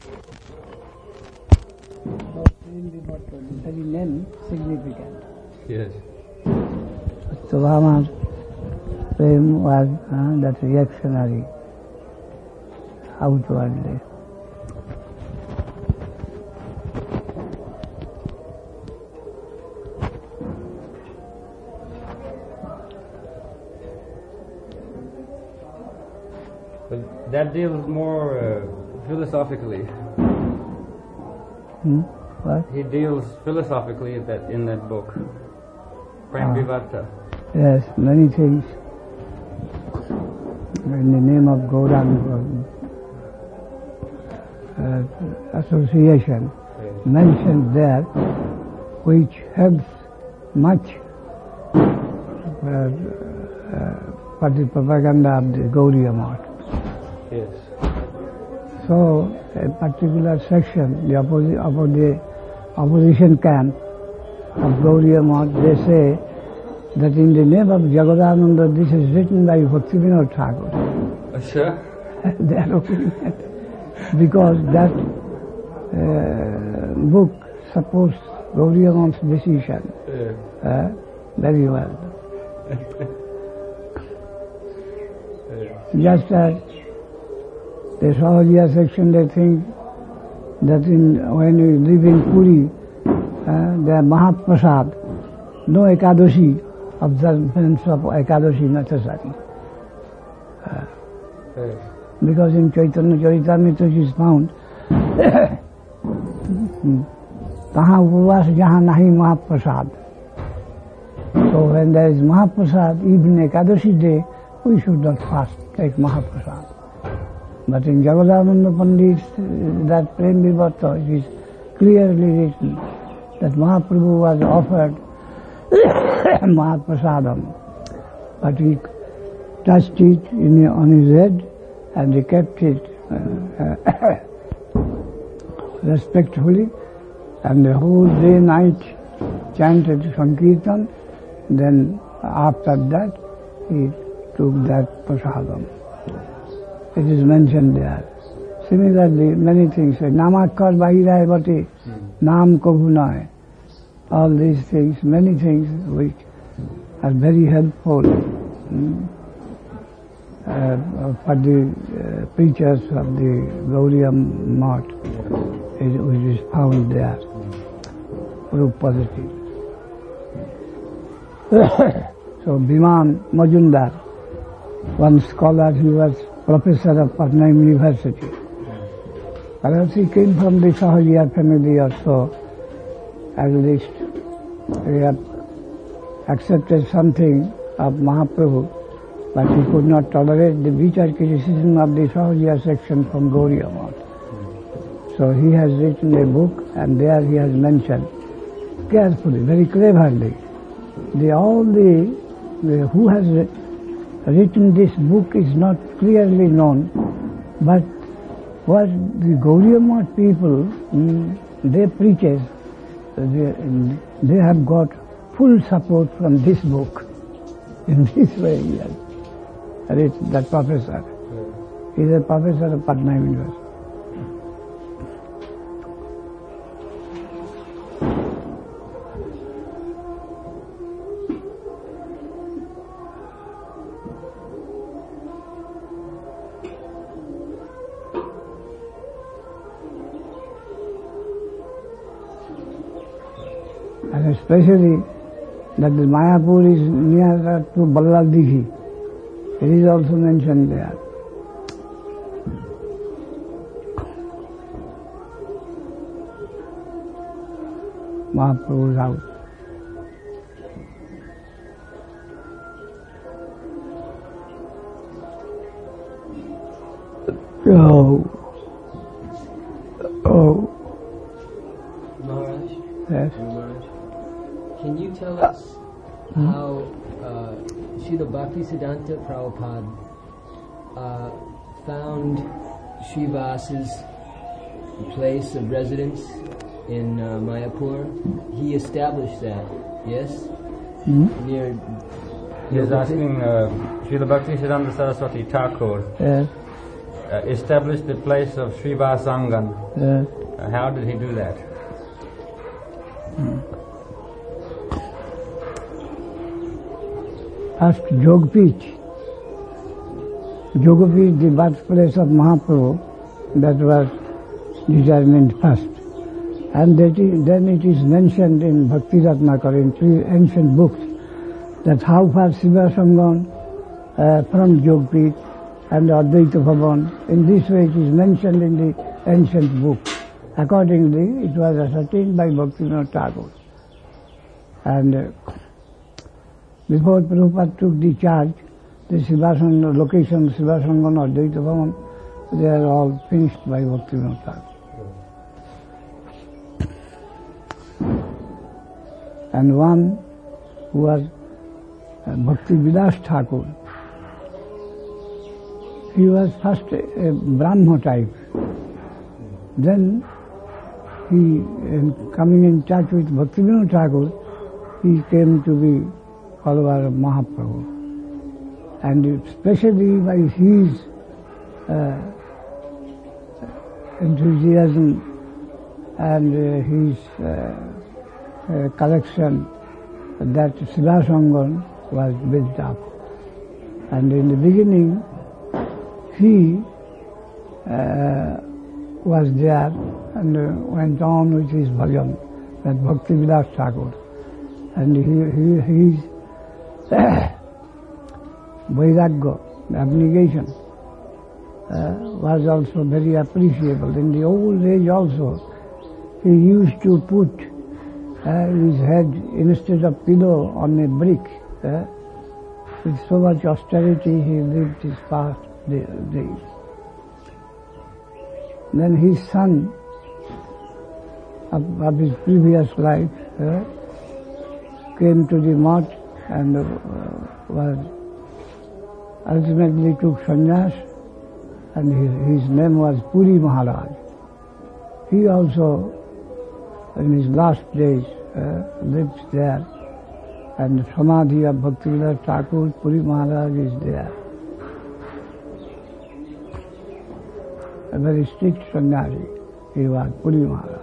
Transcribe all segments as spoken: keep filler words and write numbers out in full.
Very name significant. Yes. Satyabhama's prem was uh, that reactionary, outwardly. But that deals more uh, philosophically. Hmm? What? He deals philosophically in that, in that book. Prem Vivarta. Yes, many things. In the name of Gauranga uh, association Yes. mentioned there, which helps much uh, uh, for the propaganda of the Gauriya Math. Yes. So, a particular section, the, opposi- oppo- the opposition camp of Gauriya Math, they say that in the name of Jagadananda, this is written by Bhaktivinoda Thakur. Asha? They are opinion. Because that uh, book supports Gauriya Math's decision Yeah. uh, very well. Yeah. Just as the Sahajiya section, they think that in, when you live in Puri, uh, the Mahaprasad, no Ekadashi, observance of Ekadashi necessary. Uh, Yes. because in Chaitanya Charitamrita it is found, Taha upavas jaha nahi Mahaprasad. So when there is Mahaprasad, even Ekadashi day, we should not fast, take Mahaprasad. But in Jagadananda Pandit, uh, that Prem Vivarta, it is clearly written that Mahaprabhu was offered Mahaprasadam, but he touched it in, on his head and he kept it uh, uh, respectfully, and the whole day night chanted Sankirtan. Then after that he took that prasadam. It is mentioned there. Similarly, many things, Namakar Bahirai Bhati, Nam Kabhu Nai, all these things, many things which are very helpful mm, uh, for the uh, preachers of the Gauriya Math, which is found there, proof positive. So Biman Majumdar, one scholar, he was professor of Patna University. Perhaps he came from the Sahajiya family or so. At least he have accepted something of Mahaprabhu, but he could not tolerate the bitter criticism of the Sahajiya section from Gauriya Math. So he has written a book, and there he has mentioned carefully, very cleverly, the all the, the who has written this book is not clearly known, but what the Gauriya Math people, mm, they preaches, they, they have got full support from this book. In this way, he has written, that professor. He is a professor of Patna University. And especially that the Mayapur is near to Ballal Dighi. It is also mentioned there. Mahaprabhu's house. Oh. Oh. Maharaj? Yes. Maharaj? Can you tell us Hmm? how uh, Srila Bhaktisiddhanta Prabhupada uh, found Srivas's place of residence in uh, Mayapur? He established that, yes? Hmm? Near. He is asking uh, Srila Bhaktisiddhanta Saraswati Thakur Yes. uh, establish the place of Srivasangan. Uh, Uh, how did he do that? First, Jogpeeth. Jogpeeth, the birthplace of Mahaprabhu, that was determined first. And that is, then it is mentioned in Bhakti Ratnakar, in three ancient books, that how far Srivasangan uh, from Jogpeeth and Advaita Bhavan, in this way it is mentioned in the ancient book. Accordingly, it was ascertained by Bhaktivinoda Thakur. And uh, before Prabhupada took the charge, the Srivasangan location, Srivasangan or Advaita Bhavan, they are all finished by Bhaktivinoda Thakur. And one who was uh, Bhakti Vilas Thakur, he was first a, a Brahma type. Then he, in coming in touch with Bhaktivinoda Thakur, he came to be follower of Mahaprabhu. And especially by his uh, enthusiasm and uh, his uh, uh, collection, that Srivasangan was built up. And in the beginning, he uh, was there and uh, went on with his bhajan, that Bhakti Vilas Thakur. And he, he, his vairagya, abnegation, uh, was also very appreciable. In the old age also, he used to put uh, his head instead of pillow on a brick. Uh, with so much austerity he lived his past days. Then his son of, of his previous life uh, came to the mart and uh, was ultimately took sannyas, and his, his name was Puri Maharaj. He also, in his last days, uh, lived there, and the samadhi of Bhaktivinoda Thakur, Puri Maharaj, is there. A very strict sannyasi he was, Puri Maharaj.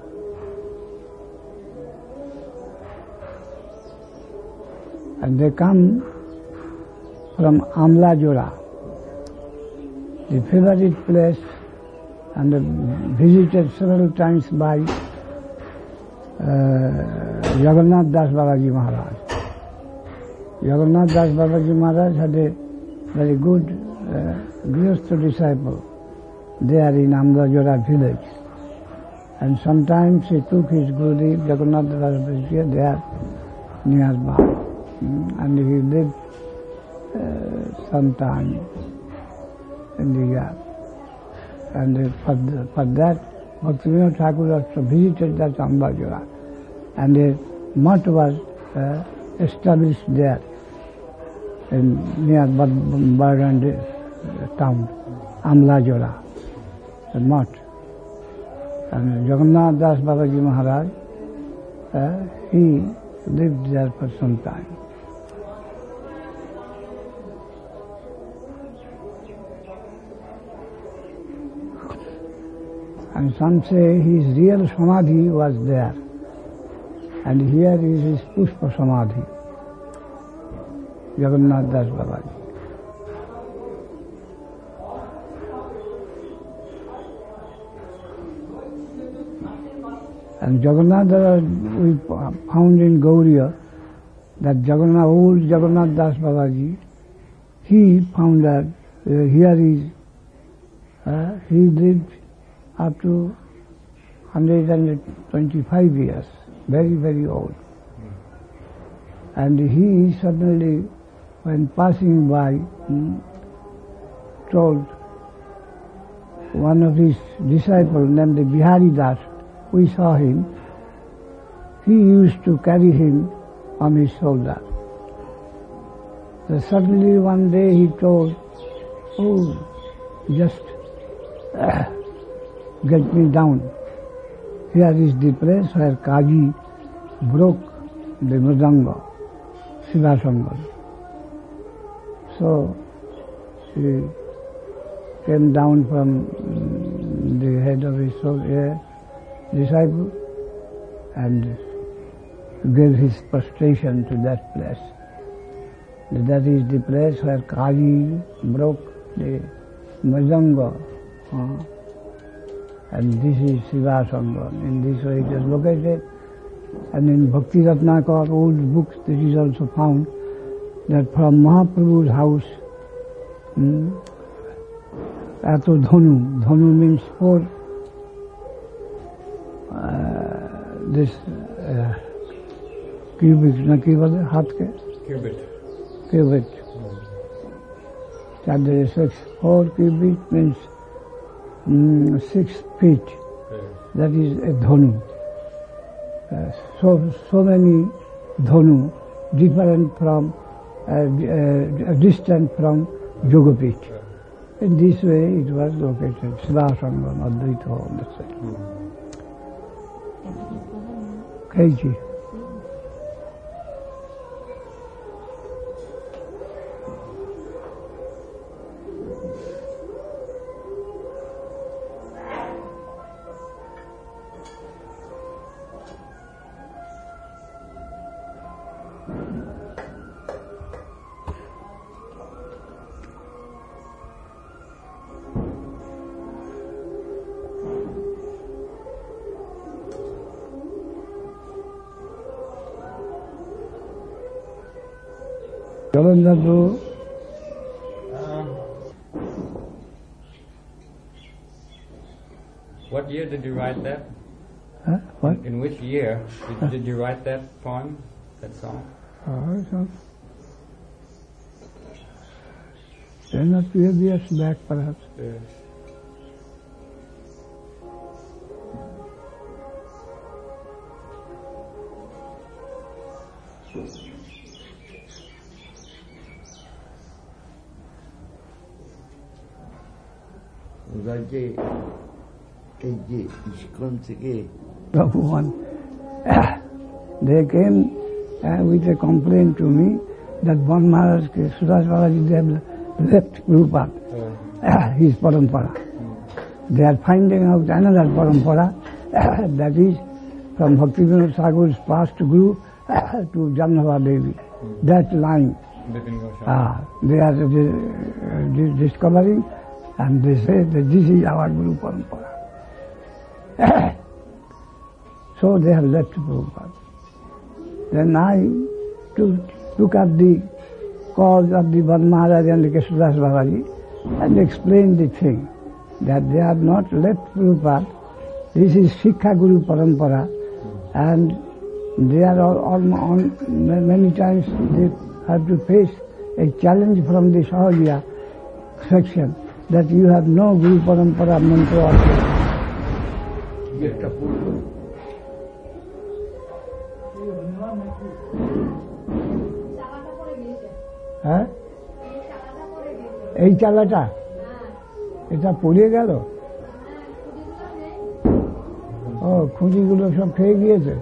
And they come from Amla Jora, the favorite place, and visited several times by uh, Jagannath Das Babaji Maharaj. Jagannath Das Babaji Maharaj had a very good uh, Grihastha disciple there in Amla Jora village. And sometimes he took his Gurudev, Jagannath Das Babaji, there nearby. And he lived uh, some time in the year. And uh, for, the, for that, Bhaktivinoda Thakur also visited that Amla Jora. And a mutt was uh, established there in near Bardandi town, Amla Jora, a mutt. And Jagannath Das Babaji Maharaj, uh, he lived there for some time. And some say his real samadhi was there. And here is his Pushpa Samadhi, Jagannath Das Babaji. And Jagannath Das, we found in Gauriya, that Jagannath, old Jagannath Das Babaji, he found that uh, here is, uh, he lived up to one hundred twenty-five years, very, very old. And he suddenly, when passing by, hmm, told one of his disciples named Bihari Das, we saw him, he used to carry him on his shoulder. So suddenly one day he told, oh, just uh, get me down. Here is the place where Kaji broke the Mridanga, Srivasangan. So he came down from mm, the head of his uh, disciple and gave his prostration to that place. That is the place where Kali broke the Majanga. Uh, and this is Shiva Sangha. In this way it is located. And in Bhakti Ratnakar old books it is also found that from Mahaprabhu's house, hmm, Ato Dhanu, Dhanu means four, uh, this uh, cubic, na ki bole, haath ke? Cubit. Cubit. And there is six, four cubit means mm, six feet. That is a Dhanu. Uh, so, so many Dhanu, different from, uh, uh, distant from Yogapit. In this way it was located, Sivasangam, Advaita on the side. Keiji. Um, what year did you write that? Huh? What? In which year did, Huh? did you write that poem, that song? Oh, so ten or twelve years back perhaps. Yes. রাজ্যে এই যে ISKCON থেকে Prabhupada, they came uh, with a complaint to me that Bon Maharaj, Sudhas Balaji, they have left Prabhupada, uh, his parampara. They are finding out another parampara, uh, that is from Bhaktivinoda Thakur's past guru uh, to Jamnava Devi. That line, uh, they are uh, uh, discovering, and they say that this is our Guru Parampara. So they have left Prabhupada. Then I took, took up the cause of the Bon Maharaj and the Kesudas Babaji and explained the thing, that they have not left Prabhupada. This is Sikha Guru Parampara, and they are all, all, all many times they have to face a challenge from the Sahajiya section that you have no Guru Parampara mantra. হ্যাঁ এই চালাটা এটা পড়ে গেল ও খুঁজিগুলো সব খেয়ে গিয়েছে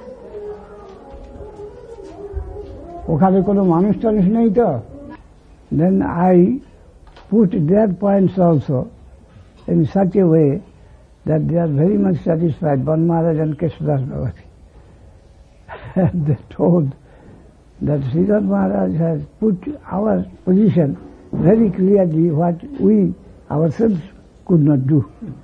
ওখানে কোনো মানুষ টানুষ নেই তো then I put their points also in such a way that they are very much satisfied, Bon Maharaj and Kesudas Babaji. And they told that Sridhar Maharaj has put our position very clearly what we ourselves could not do.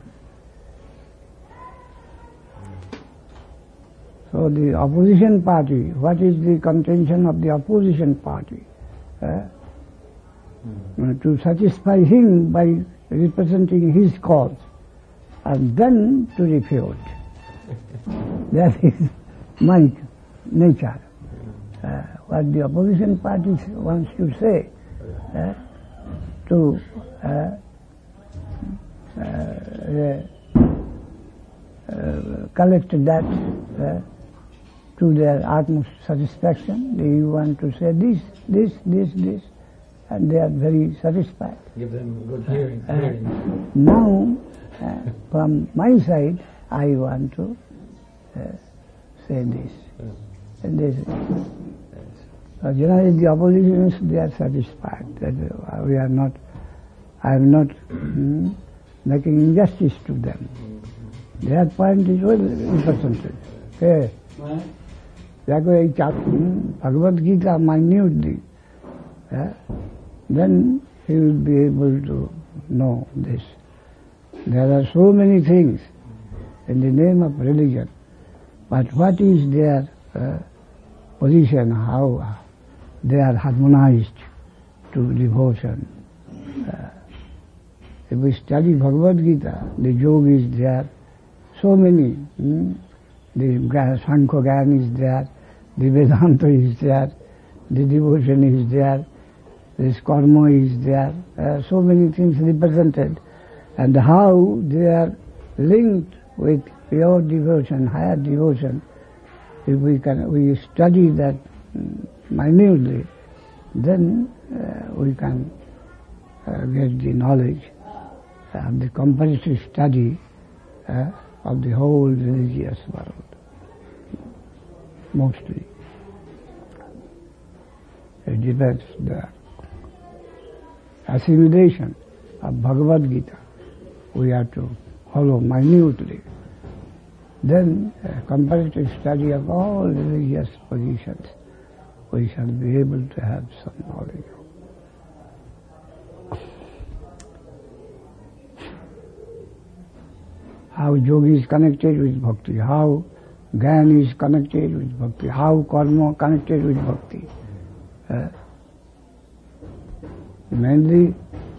So the opposition party, what is the contention of the opposition party? Uh, mm. To satisfy him by representing his cause and then to refute. That is my nature. Uh, what the opposition party wants to say, uh, to uh, uh, uh, collect that uh, to their utmost satisfaction. They want to say this, this, this, this, and they are very satisfied. Give them good hearing. Uh, uh, now, uh, from my side, I want to uh, say this. And this. Uh, generally, the oppositions, they are satisfied that uh, we are not I am not hmm, making injustice to them. Their point is well represented. Okay. देखो ये Bhagavad Gita minutely, eh? Then he will be able to know this. There are so many things in the name of religion, but what is their uh, position, how they are harmonized to devotion. Uh, if we study Bhagavad Gita, the yoga is there, so many, hmm? the Sankhya Gyan is there, the Vedanta is there, the devotion is there, this karma is there, uh, so many things represented, and how they are linked with pure devotion, higher devotion. If we can, we study that minutely, then uh, we can uh, get the knowledge of the comparative study uh, of the whole religious world. Mostly. It depends the assimilation of Bhagavad Gita. We have to follow minutely. Then a comparative study of all religious positions, we shall be able to have some knowledge. How yoga is connected with bhakti, how Gyan is connected with bhakti, how karma connected with bhakti. Uh, mainly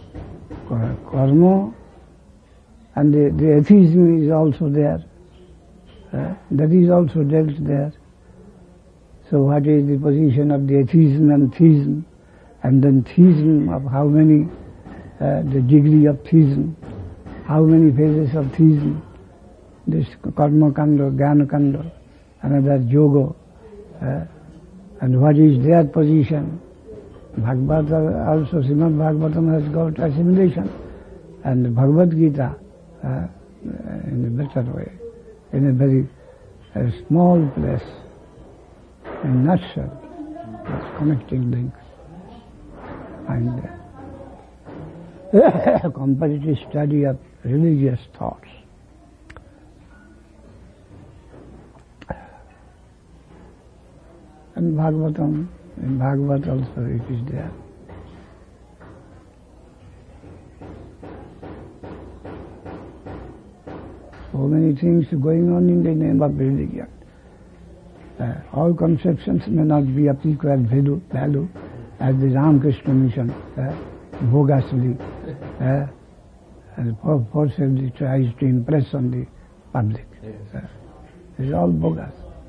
karma and the, the atheism is also there. Uh, that is also dealt there. So what is the position of the atheism and theism, and then theism of how many, uh, the degree of theism, how many phases of theism, this karma kanda, jnana kanda, another yoga, uh, and what is their position. Bhagavata also, Srimad Bhagavatam has got assimilation, and Bhagavad Gita uh, in a better way, in a very uh, small place, in a nutshell, it's connecting link. And uh, comparative study of religious thoughts. And Bhagavatam, in Bhagavad also it is there. So many things going on in the name of religion. Uh, all conceptions may not be of equal value, value as the Ramakrishna mission, uh, bogusly, uh, and forcibly tries to impress on the public. Uh, it's all bogus.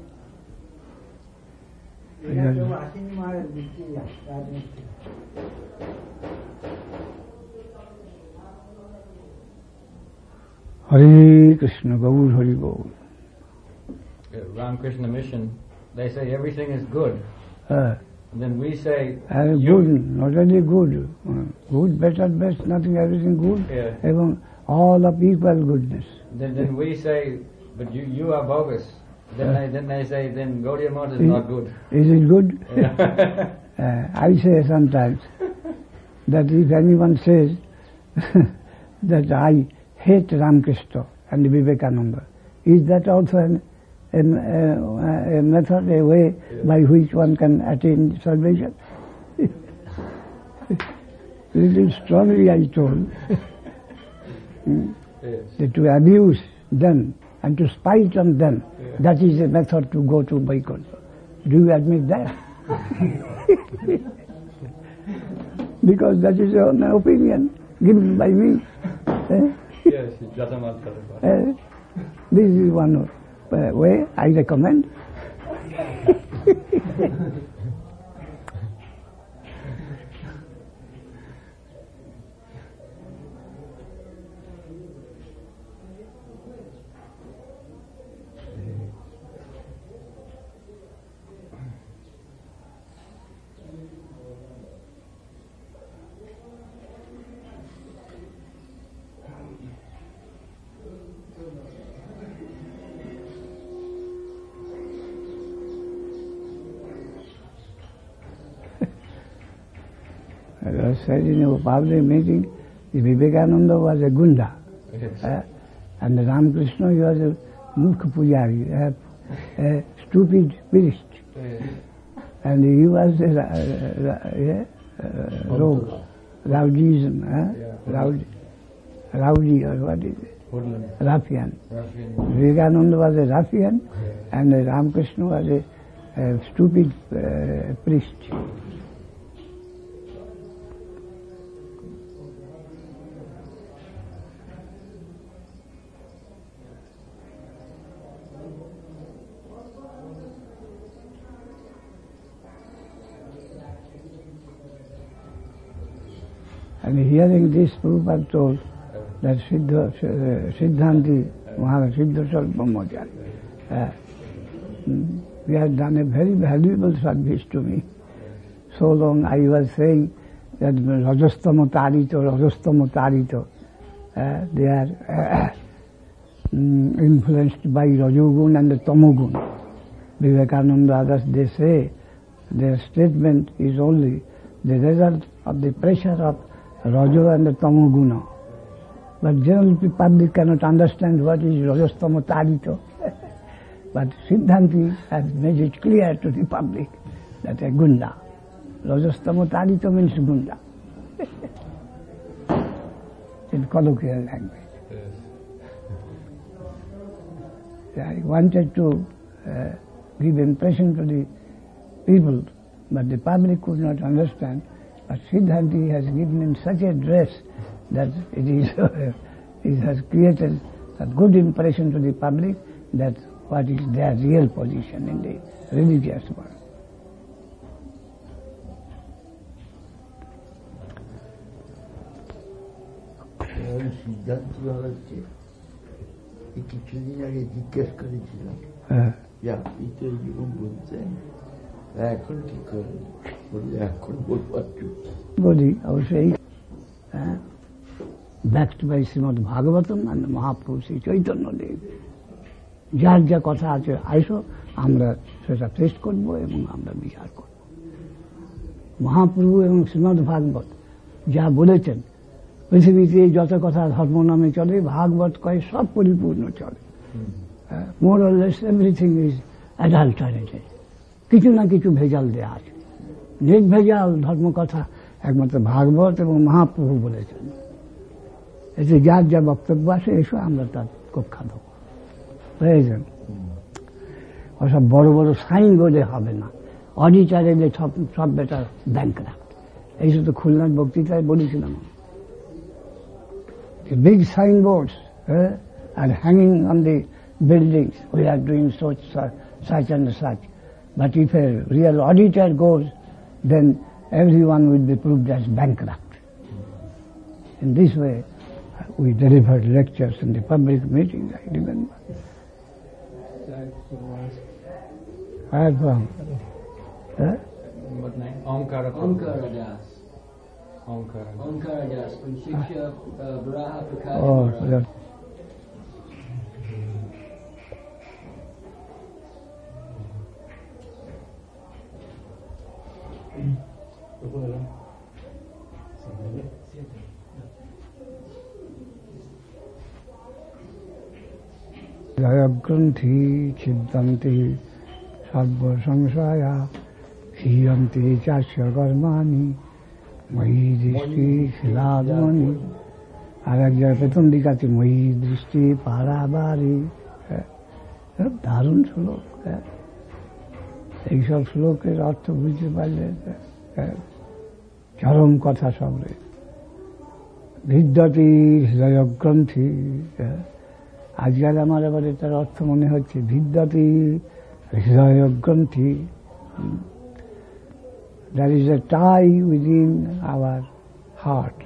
Hare Krishna, Gaur Hari Gaur. Ramakrishna mission, they say everything is good. Uh, and then we say... Uh, good, not only good. Uh, good, better, best, nothing, everything good. Yeah. Even all of equal goodness. Then, then we say, but you, you are bogus. Then, Uh, they, then they say, then Gaudiya Math is is, not good. Is it good? Yeah. uh, I say sometimes that if anyone says that I hate Ramakrishna and Vivekananda, is that also an, an, uh, a method, a way yeah. by which one can attain salvation? Little strongly I told mm, Yes. that to abuse them and to spite on them, Yeah. that is a method to go to Vaikuntha. Do you admit that? Because that is an opinion given by me. Eh? Yes, Jatamat Jatamat. Eh? This is one uh, way I recommend. As I said in a public meeting, The Vivekananda was a Gunda. Yes. Uh, and the Ramakrishna, he was a Murkha Pujari, a, a stupid priest. Yes. And he was a, a, a, a, a rogue, rowdyism, huh? Yeah. Rowdy, rowdy or what is it? Hoodlum. Ruffian. Ruffian. Vivekananda was a ruffian, and the Ramakrishna was a, a stupid uh, priest. And hearing this, Prabhupada told that Siddha, uh, Siddhanti Maharaj, Siddha Sarvamachari, uh, he has done a very valuable service to me. So long I was saying that Rajastama Tarito, Rajastama Tarito, uh, they are uh, influenced by Rajogun and the Tamogun. Vivekananda others, they say their statement is only the result of the pressure of Rajo and the Tamoguna. But generally public cannot understand what is Rajastama Tarito. But Siddhanti has made it clear to the public that a Gunda. Rajastama Tarito means Gunda. In colloquial language. Yes. I wanted to uh, give impression to the people, but the public could not understand. But Siddhanti has given in such a dress that it is uh, it has created a good impression to the public that what is their real position in the religious world. সিদ্ধান্ত হচ্ছে কিছুদিন আগে জিজ্ঞেস করেছিলাম যে আপনি তো এরকম বলছেন এখন কি করেন বললে এখন বলবার বলি অবশ্যই backed by Srimad Bhagavatam and Mahaprabhu Sri Chaitanya Dev. যার যা কথা আছে আইসো আমরা সেটা টেস্ট করবো এবং আমরা বিচার করব। মহাপ্রভু এবং শ্রীমদ ভাগবত যা বলেছেন পৃথিবীতে যত কথা ধর্ম নামে চলে ভাগবত কয় সব পরিপূর্ণ চলে। More or less everything is adulterated, কিছু না কিছু ভেজাল দেওয়া আছে। নির্ভেজাল ধর্মকথা একমাত্র ভাগবত এবং মহাপ্রভু বলেছেন। এতে যার যা বক্তব্য আছে এসো আমরা তার কক্ষা দেবো, প্রয়োজন। ওসব বড় বড় সাইন বোর্ডে হবে না, অডিটারে সব সব বেটার ব্যাংক রাখত। এই শুধু খুলনার বক্তৃতায় বলেছিলাম, big signboards uh, are hanging on the buildings. We are doing such, such and such. But if a real auditor goes, then everyone will be proved as bankrupt. In this way, we delivered lectures in the public meetings, I remember. I had one. Huh? What name? Omkara. Omkara Das. Omkara. Omkara Das from Shiksha uh, Varaha Prakash Oh, Maharaj. that. Jayagranthi Chiddanti Sarva Samsaya Hiyanti Chasya Karmani Mahi Drishti Shiladmani আর এক জায়গায় প্রথম দিক আছে মহি দৃষ্টি পারাবারি। দারুণ শ্লোক। এইসব শ্লোকের অর্থ বুঝতে পারলে চরম কথা সবরে। হৃদয়তি হৃদয়গ্রন্থি, আজকাল আমার আবার এটার অর্থ মনে হচ্ছে হৃদয়তি হৃদয়গ্রন্থি। There is a tie within our heart.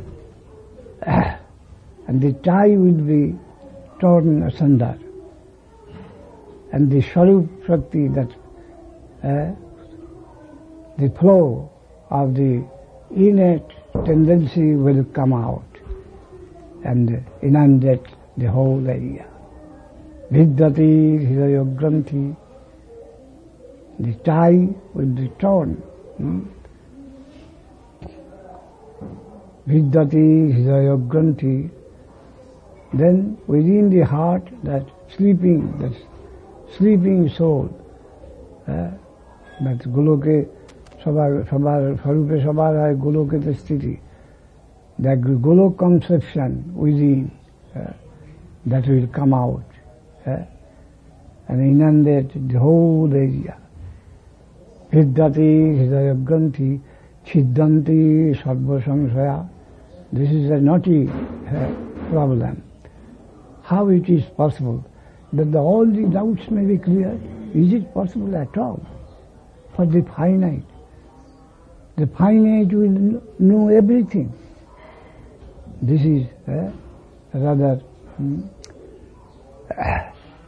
And the tie will be torn asunder. And the Swarup Shakti, that uh, the flow of the innate tendency will come out and inundate the whole area. Vidyati Hridayagranthi, the tie will be torn. Hmm? Vidyati Hridaya Granthi. Then within the heart, that sleeping, that sleeping soul, uh, that Goloke, Sabar, Sabar, Sarupe Sabara, Goloke Sthiti, that Golok conception within, uh, that will come out uh, and inundate the whole area. Vidyati Hridaya Granthi Chiddanti Sarva Samsaya. This is a naughty uh, problem. How it is possible that the, all the doubts may be cleared? Is it possible at all for the finite? The finite will know everything. This is uh, rather um, uh,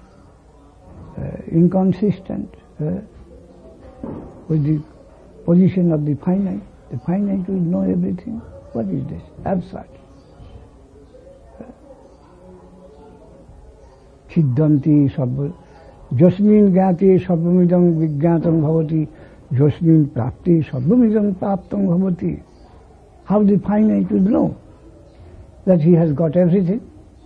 inconsistent uh, with the position of the finite. The finite will know everything. What is this? Absurd. Chiddanti sabba. Jasmin gyati sabbamidam vijñatam bhavati. Jasmin prapti sabbamidam praptam bhavati. How the finite will know that he has got everything?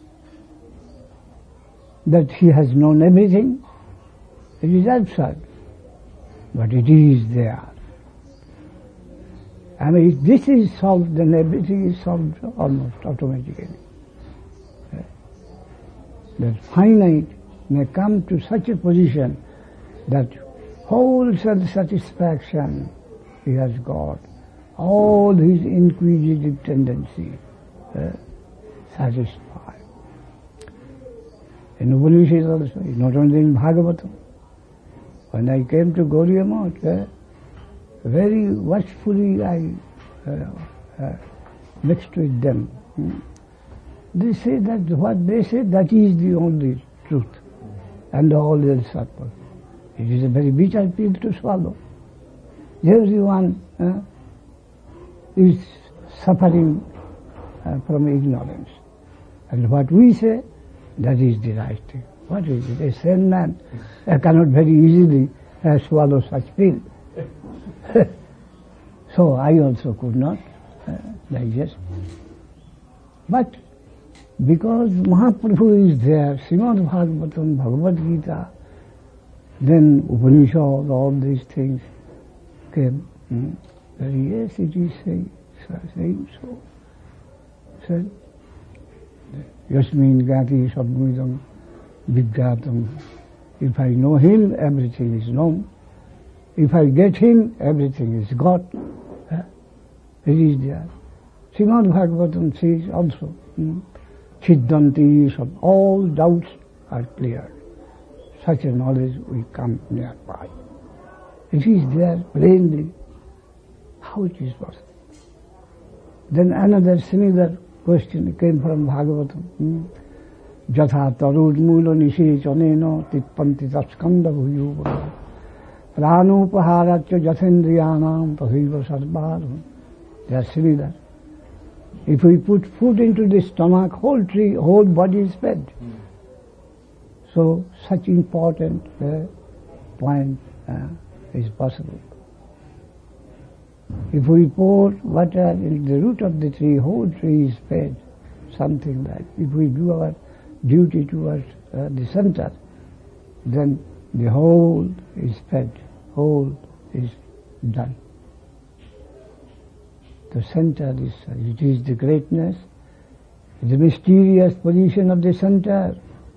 That he has known everything? It is absurd. But it is there. I mean, if this is solved, then everything is solved almost automatically. That finite may come to such a position that whole self-satisfaction he has got, all his inquisitive tendency uh, satisfied. In Upanishads also, not only in Bhagavatam. When I came to Gaudiya Math, uh, very watchfully I uh, uh, mixed with them. Hmm. They say that what they say, that is the only truth, and all else are false. It is a very bitter pill to swallow. Everyone uh, is suffering uh, from ignorance. And what we say, that is the right thing. What is it? A sane man uh, cannot very easily uh, swallow such pill. So I also could not uh, digest. But because Mahaprabhu is there, Srimad Bhagavatam, Bhagavad Gita, then Upanishad, all these things came. Hmm? Yes, it is saying, saying so. Said, Yasmin Gati Sabmidam Vijñatam. If I know him, everything is known. If I get him, everything is got. Uh, it is there. Srimad Bhagavatam says also, hmm? Chiddanti, all doubts are cleared. Such a knowledge will come nearby. It is there plainly. How it is possible? Then another similar question came from Bhagavatam. Jatha tarud mula nishe chanena tippanti tatskanda bhuyuva. Pranupaharacha jathendriyanam tahiva sarvaram. They are similar. If we put food into the stomach, whole tree, whole body is fed. Mm. So such important uh, point uh, is possible. If we pour water in the root of the tree, whole tree is fed. Something like. If we do our duty towards uh, the center, then the whole is fed, whole is done. The center is, it is the greatness, the mysterious position of the center.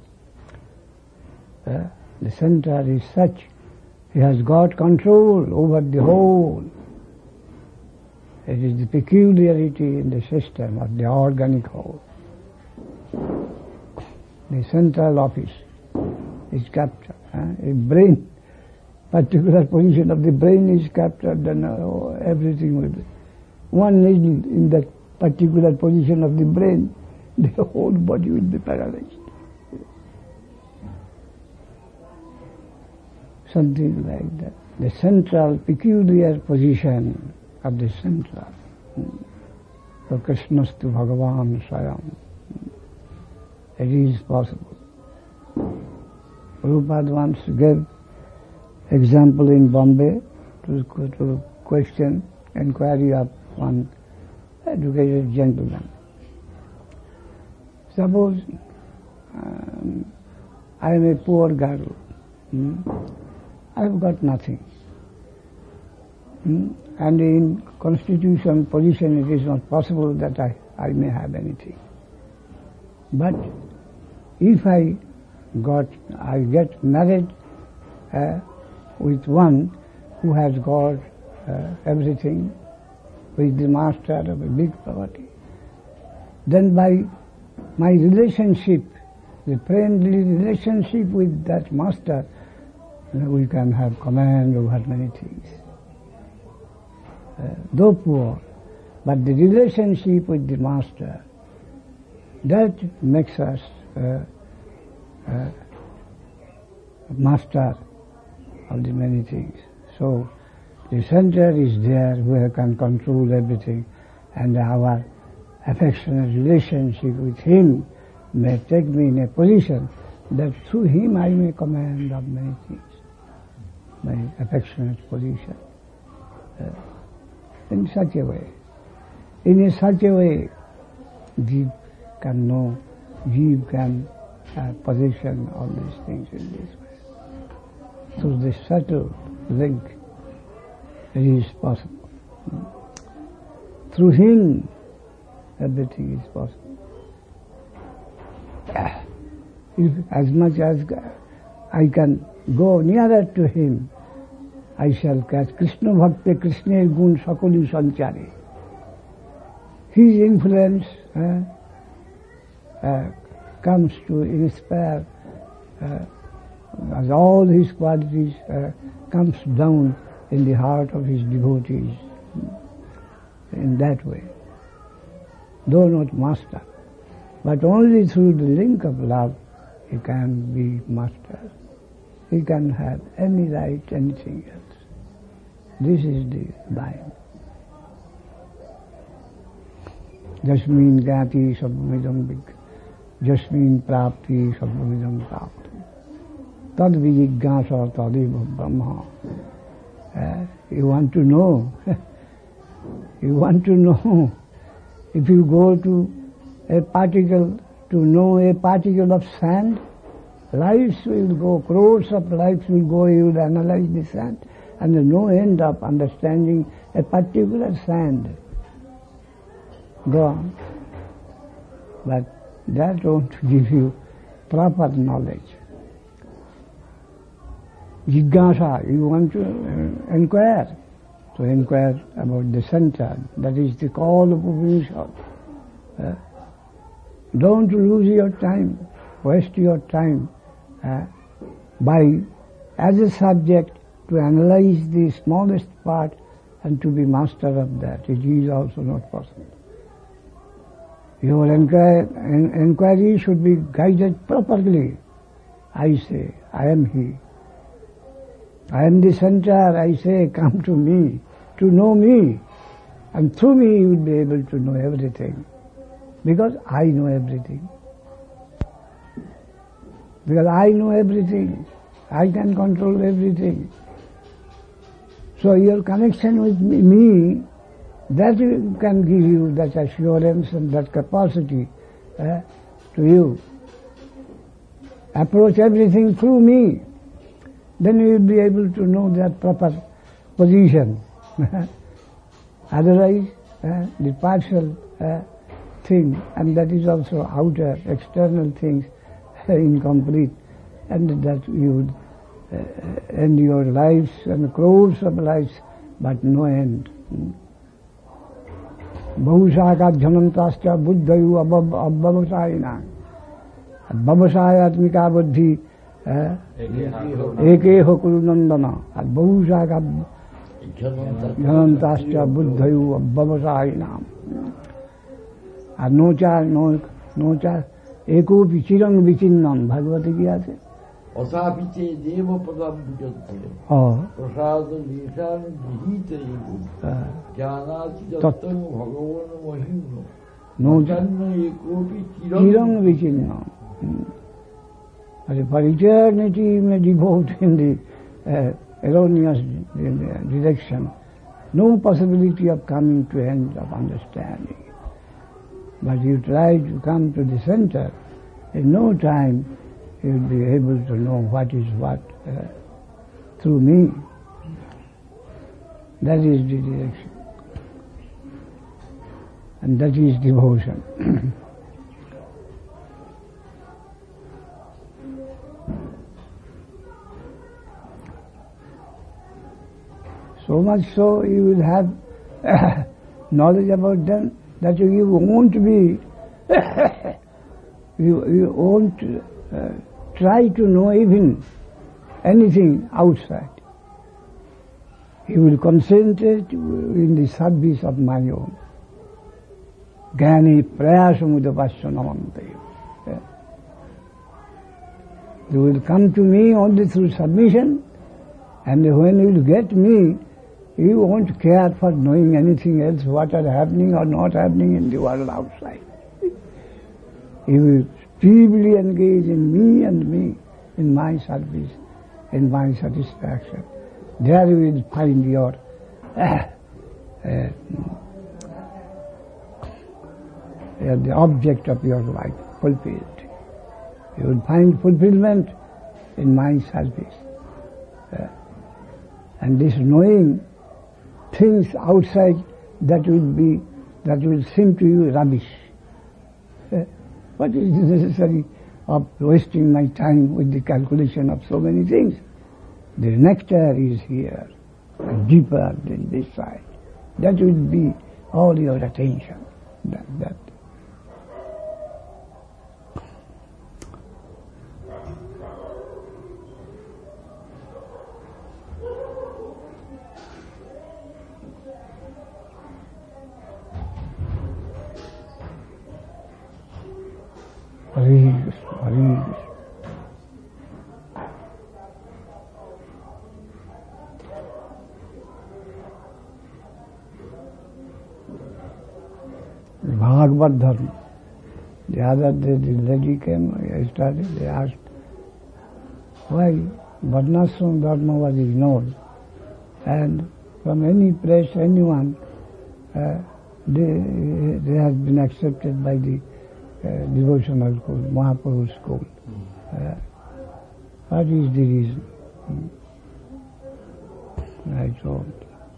Uh, the center is such, he has got control over the whole. It is the peculiarity in the system of the organic whole. The central office is captured. Uh, a brain, particular position of the brain is captured, then uh, everything will be. One needle in that particular position of the brain, the whole body will be paralyzed. Something like that. The central, peculiar position of the central. So Krishnastu Bhagavan Swayam. It is possible. Prabhupada once gave example in Bombay to, to question, inquiry of one educated gentleman. Suppose um, I am a poor girl. Hmm? I have got nothing. Hmm? And in constitution position it is not possible that I, I may have anything. But if I got, I get married uh, with one who has got uh, everything, who is the master of a big property, then by my relationship, the friendly relationship with that master, you know, we can have command over many things. Uh, though poor, but the relationship with the master, that makes us uh, uh, master of the many things. So the center is there where I can control everything, and our affectionate relationship with him may take me in a position that through him I may command of many things. My affectionate position. Uh, in such a way. In a such a way, Jeev can know, Jeev can uh, position all these things in this way. Through this subtle link, it is possible. Through him, everything is possible. If as much as I can go nearer to him, I shall catch Krishna Bhakti, Krishna Gun Sakuli Sanchari. His influence uh, uh, comes to inspire, uh, as all his qualities uh, comes down in the heart of his devotees in that way. Though not master, but only through the link of love he can be master. He can have any right, anything else. This is the line. Jasmin Gati Sabhamidam Vig, Jasmin Prapti Sabhamidam Prapti. Tad Vijignasa Tadeva Brahma. Uh, you want to know, you want to know, if you go to a particle, to know a particle of sand, lives will go, crores of lives will go, you will analyze the sand, and there's no end of understanding a particular sand. Go on. But that won't give you proper knowledge. Jignasa, you want to uh, inquire. To inquire about the center, that is the call of Upanishad. Uh, don't lose your time, waste your time uh, by, as a subject, to analyze the smallest part and to be master of that. It is also not possible. Your inquiry, inquiry should be guided properly. I say, I am he. I am the center, I say, come to me, to know me. And through me you will be able to know everything. Because I know everything. Because I know everything. I can control everything. So your connection with me, that can give you that assurance and that capacity uh, to you. Approach everything through me. Then you will be able to know that proper position. Otherwise, uh, the partial uh, thing, and that is also outer, external things, uh, incomplete, and that you would uh, end your lives and crores of lives, but no end. Bahusaka dhanantascha buddhayu abbavasayina. Abbavasayatmika buddhi eke hokuru nandana. Bahusaka dhanantascha buddhayu abbavasayina. And no cha, no, no cha, eko pichirang vichinnam. Bhagavata ki ache? Osapiche deva padam bhujatte. Oh. Prasada nishan vihita ego. Jnanati dattam bhagavan mahimno. No cha. Janna ekopi Chirang vichinnam. For eternity may devote in the uh, erroneous direction. no possibility of coming to end of understanding. But you try to come to the center, in no time you will be able to know what is what uh, through me. That is the direction. And that is devotion. So much so you will have uh, knowledge about them that you won't be, you, you won't uh, try to know even anything outside. You will concentrate in the service of my own. Jnani prayasamudapasyanamante. You will come to me only through submission, and when you will get me, you won't care for knowing anything else, what are happening or not happening in the world outside. You will deeply engage in me and me, in my service, in my satisfaction. There you will find your uh, uh, uh, the object of your life fulfilled. You will find fulfillment in my service. Uh, and this knowing things outside, that will be, that will seem to you rubbish. Uh, what is necessary of wasting my time with the calculation of so many things? The nectar is here, deeper than this side. That will be all your attention. That, that. Hare Krishna, Hare Krishna. Bhagavad Dharma. The other day the lady came, I started, they asked why Varnashram Dharma was ignored, and from any place, anyone, uh, they, they have been accepted by the uh, devotional school, Mahaprabhu school. Uh, what is the reason? I told,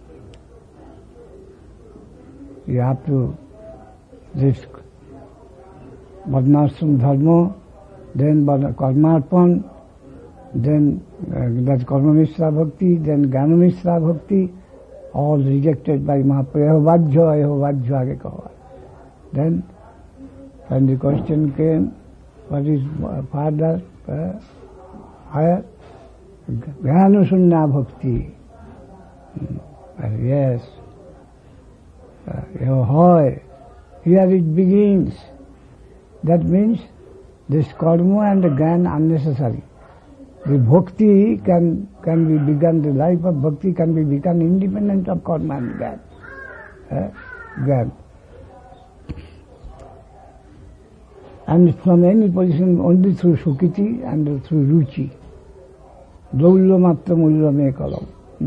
you have to this Varnashram Dharma, then Karmarpan, then uh, that Karmamishra Bhakti, then Jnanamishra Bhakti, all rejected by Mahaprabhu. Vajja, Vajja age kaha. Then, when the question came, what is further uh, higher? Jnanasunya Bhakti. Hmm. Uh, yes. Uh, hoy. Here it begins. That means this karma and the jnana are necessary. The bhakti can can be begun, the life of bhakti can be begun independent of karma and jnana. Uh, jnana. And from any position only through Sukiti and through Ruchi. Daulya matra mulya me kalam.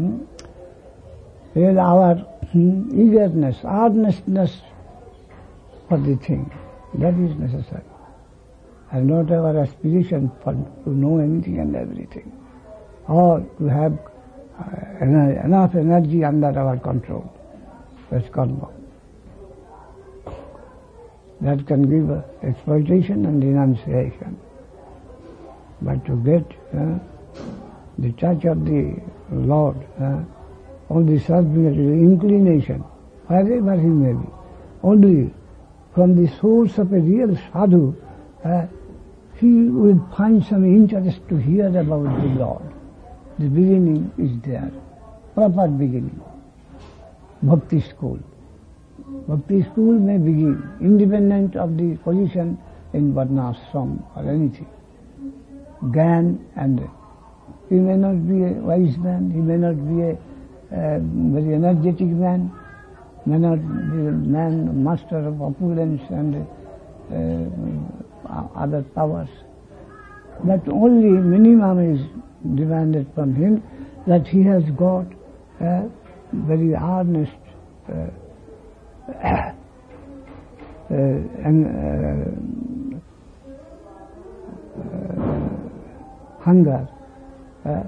Here our hmm, eagerness, earnestness for the thing, that is necessary. And not our aspiration for to know anything and everything, or to have uh, enough energy under our control. That's karma. That can give uh, exploitation and renunciation. But to get uh, the touch of the Lord, uh, only serving the inclination, wherever he may be, only from the source of a real sadhu, uh, he will find some interest to hear about the Lord. The beginning is there, proper beginning. Bhakti school. Bhakti school may begin independent of the position in Varnashram or anything. Gyan, and he may not be a wise man, he may not be a uh, very energetic man, may not be a man, master of opulence and uh, other powers. But only minimum is demanded from him, that he has got uh, very earnest uh, uh, and, uh, uh, hunger. Uh,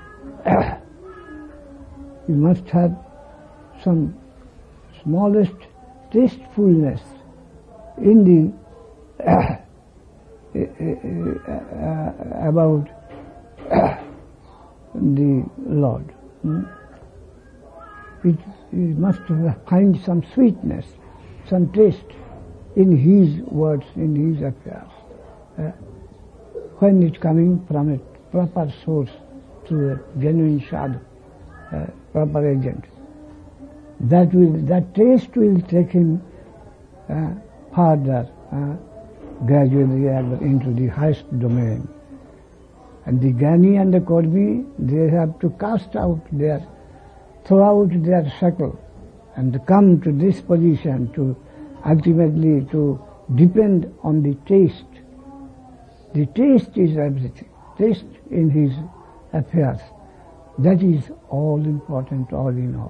you must have some smallest tastefulness in the uh, uh, uh, about uh, the Lord. Hmm? It, you must find some sweetness, some taste in His words, in His affairs. Uh, when it's coming from a proper source, through a genuine sadhu, uh, proper agent, that will, that taste will take him uh, further, uh, gradually into the highest domain. And the Jnani and the Karmi, they have to cast out their, throw out their shackle and come to this position to ultimately to depend on the taste. The taste is everything. Taste in his affairs. That is all important, all in all.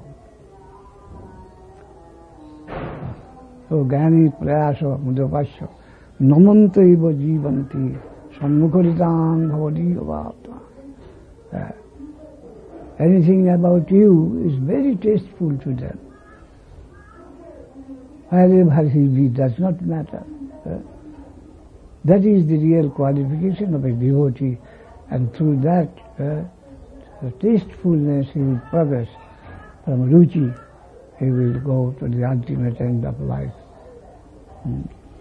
So Jnani Prayasa Mudapasya Namanta iva jivanti Sammukaritan bhavati avata. Anything about you is very tasteful to them. Wherever he be, does not matter. Uh, that is the real qualification of a devotee, and through that uh, tastefulness he will progress from ruchi, he will go to the ultimate end of life. Hmm.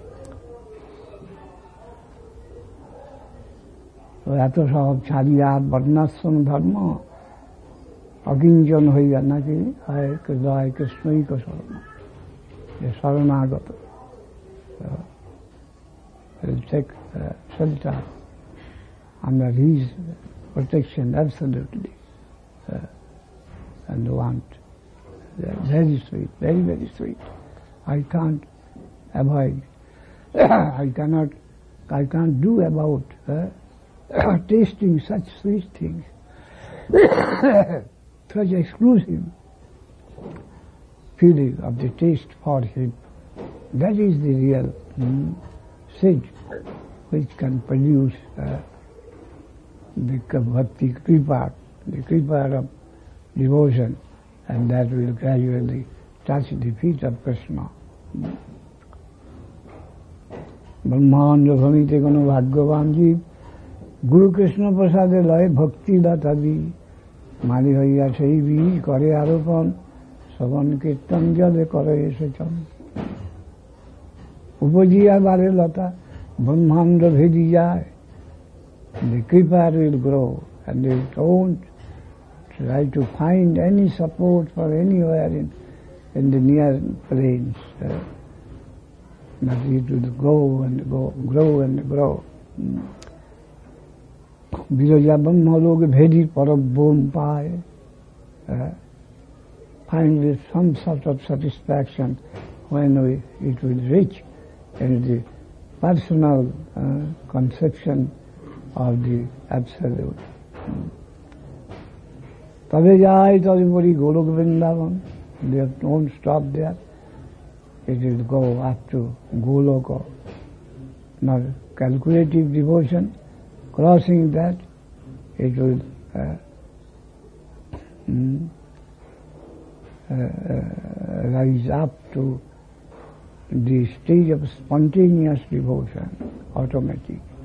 So এত সব ছাড়িয়া বর্ণাশ্রম ধর্ম অকিঞ্চন হইয়া নাকি হয় জয় কৃষ্ণৈক শরণ, শরণাগত. Will take uh, shelter under his protection absolutely, uh, and want. Very sweet, very, very sweet. I can't avoid, I cannot, I can't do about uh, tasting such sweet things, such exclusive feeling of the taste for him. That is the real mm, sid which can produce uh, the bhakti kripa, the kripa of devotion, and that will gradually touch the feet of Krishna. ব্রহ্মাণ্ড ভূমিতে কোনো ভাগ্যবান জীব গুরু কৃষ্ণ প্রসাদে লয় ভক্তি দাতাদি মালি হইয়া সেই বীজ করে আরোপণ শ্রবণ কীর্তন জলে করে এসেছেন উপজিয়া বারে লতা ব্রহ্মাণ্ড ভেদি যায়. The kripa will grow, and they don't try to find any support for anywhere in, in the near plains. Uh, but it will grow and go, grow and grow. Biroja Brahma log bhedi parabhom paye. Find with some sort of satisfaction when we, it will reach in the personal uh, conception of the Absolute. তবে যায় তবে বলি গোলক Vrindavan. They don't stop there. It will go up to Goloka. Now calculative devotion, crossing that, it will uh, mm, uh, rise up to the stage of spontaneous devotion, automatic.